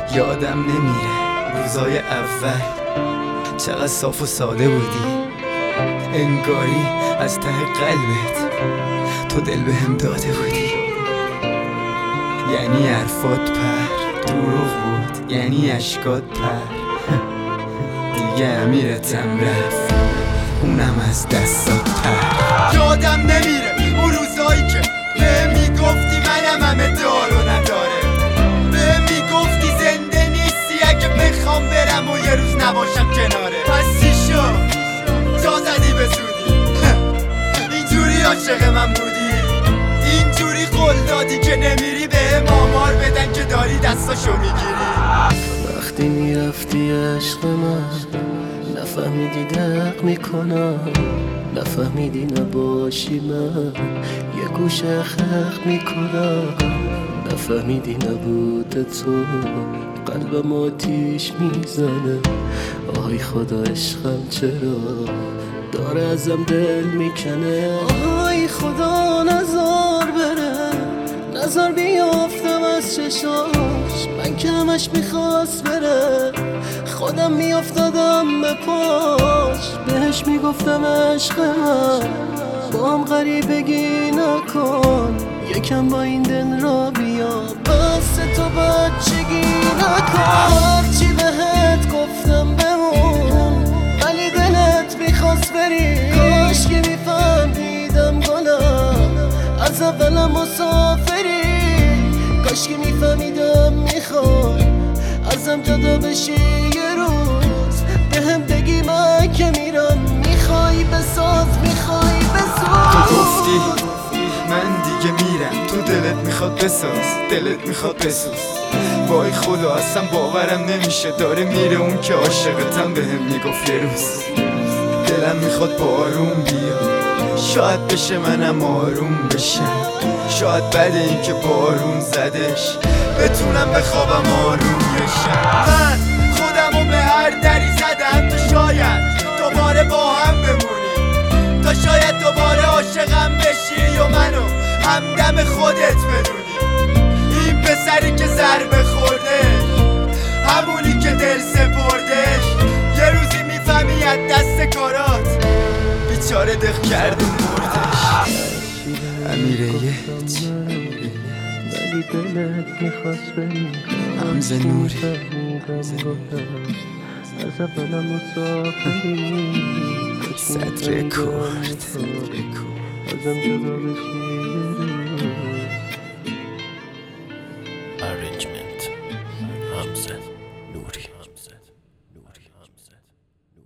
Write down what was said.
یادم نمیره روزای اول چقدر صاف و ساده بودی، انگاری از ته قلبت تو دل بهم داده بودی. یعنی حرفات پر دروغ بود، یعنی اشکات پر دیگه امیرتم رفت، اونم از دستات پر. یادم نمیره اون روزایی که به میگفتی منم همه دار و نداره، به میگفتی زنده نیستی اگه بخوام برم و یه روز نباشم کناره. پس چی شد جا زدی به زودی، اینجوری عاشق من بودی، اینجوری قول دادی که نمیری به آمار بدن که داری دستاشو میگیری. وقتی میرفتی عشق من نفهمیدی دق میکنم، نفهمیدی نباشی من یه گوشه خلق میکنم، نفهمیدی نبود تو قلبم آتیش میزنه. آی خدا عشقم چرا داره ازم دل میکنه. آی خدا نزار بره، نزار بیافتم از چشاش، من که همش میخواست بره خودم میافتادم به پاش. بهش میگفتم عشق من با هم غریبگی نکن، یکم با این دل را بیا بس تو بچگی نکن. هرچی بهت گفتم بمون ولی دلت میخواست بری، کاش که میفهمیدم گلم از اولم مسافری، کاش که میفهمیدم میخوای ازم جدا بشی یه روز، بهم بگی من که میرم میخوای بساز، میخوای بساز. تو گفتی من دیگه میرم، تو دلت میخواد بساز، دلت میخواد بسوز. وای خدا اصلا باورم نمیشه داره میره اون که عاشقتم بهم میگفت یه روز. دلم میخواد بارون بیا، شاید بشه منم آروم بشم، شاید بعد این که بارون زدش بتونم بخوابم آروم بشم. من خودمو به هر دری زدم تا شاید دوباره با هم بمونیم، تا شاید دوباره عاشقم بشی و منو همدم خودت بدونی. این پسری که ضربه خوردش، همونی که دل سپردش، یه روزی میفهمی از دست کارات بیچاره دق کرد و مردش. امیره ولی دلت میخواست بری، حمزه نوری از اولم مسافری، صدر کرد ازم جدا بشی. Arrangement حمزه نوری.